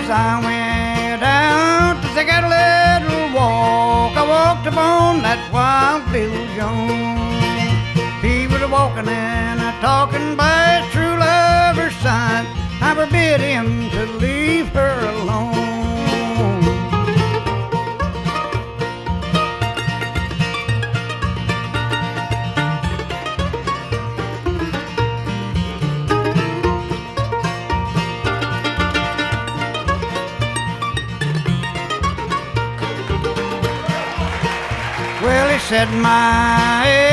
as I went out to take a little walk, I walked upon that wild Bill Jones. He was walking and talking by his true lover's side. I forbid him to leave her alone. Well, he said, my